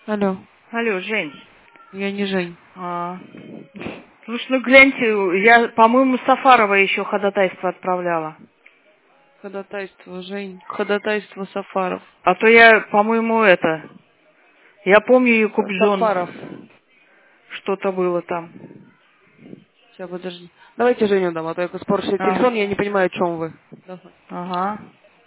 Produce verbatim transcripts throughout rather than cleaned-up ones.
Алло, Алло, Жень. я не Жень. А, слушай, ну гляньте, я, по-моему, Сафарова еще ходатайство отправляла. Ходатайство, Жень. Ходатайство Сафаров. А то я, по-моему, это... Я помню Якуб Са- Джон. Сафаров. Что-то было там. Сейчас, подожди. Давайте Женю дам, а то я испорчу А, телефон, я не понимаю, о чем вы. Давай. ага.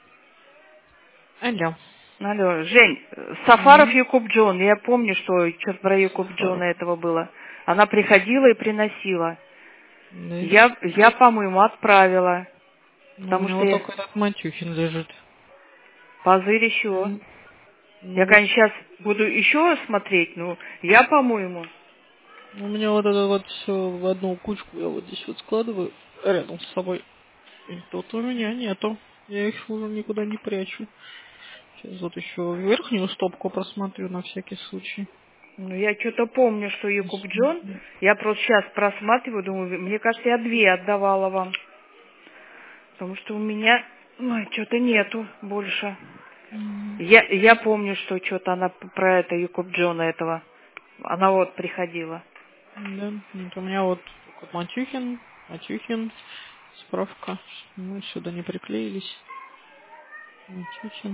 Алло. Алло, Жень, Сафаров М, Якуб Джон. Я помню, что что-то про Якуб Джона Сафаров. этого было. Она приходила и приносила. Да. Я, я по-моему, отправила. Ну, у Потому меня что вот я... только этот Матюхин лежит. Позырь еще. М, Ну Я, вот, конечно, сейчас буду еще смотреть, но я, по-моему... у меня вот это вот все в одну кучку я вот здесь вот складываю рядом с собой. И тут у меня нету. Я их уже никуда не прячу. Сейчас вот еще верхнюю стопку просмотрю на всякий случай. Ну, я что-то помню, что Якуб Джон, я просто сейчас просматриваю, думаю, мне кажется, я две отдавала вам, потому что у меня, ой, что-то нету больше. М, Я, я помню, что что-то она п- про это Якуб Джона этого, она вот приходила. Да, вот у меня вот только Матюхин, Матюхин, справка. Мы сюда не приклеились. Матюхин.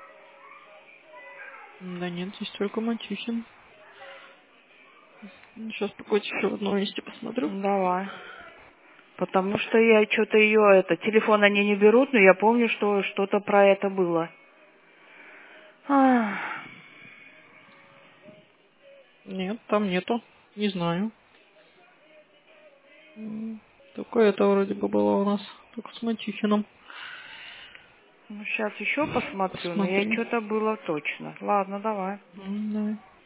Да нет, здесь только Матюхин. Сейчас какой-то еще в одном месте посмотрю. Ну, давай. Потому что я что-то ее, это, телефон они не берут, но я помню, что что-то про это было. Ах. Нет, там нету. Не знаю. М, Только это вроде бы было у нас. Только с Матюхиным. Ну, сейчас еще посмотрю, но я Посмотри. что-то было точно. Ладно, давай. М, Давай.